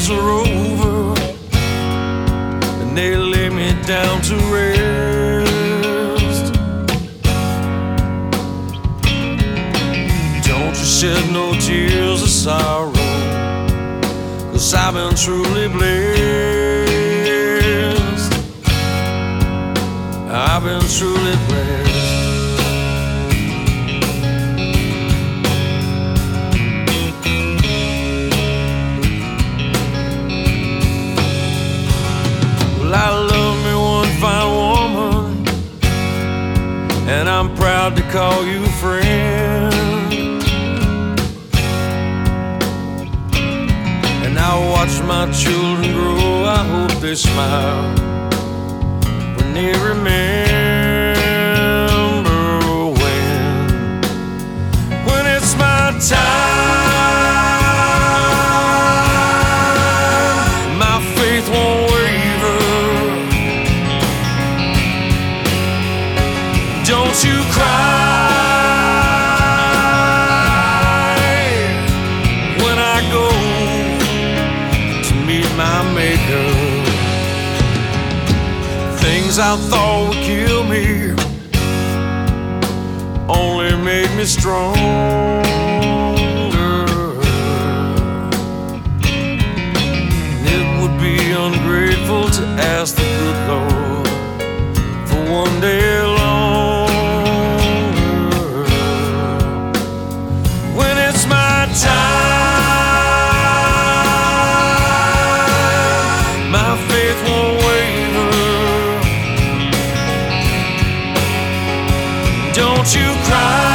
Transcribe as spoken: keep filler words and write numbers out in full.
days are over and they lay me down to rest. Don't you shed no tears of sorrow, 'cause I've been truly blessed. I've been truly blessed. I love me one fine woman, and I'm proud to call you friend. And I watch my children grow, I hope they smile when they remember when, when it's my time. My faith won't Don't you cry when I go to meet my maker. Things I thought would kill me only made me stronger. It would be ungrateful to ask the good Lord for one day alone. Time, my faith won't waver. Don't you cry.